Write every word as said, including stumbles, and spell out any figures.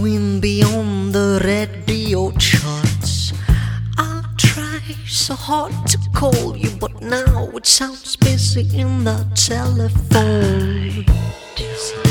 queen beyond the radio charts. I try so hard to call you, but now it sounds busy in the telephone.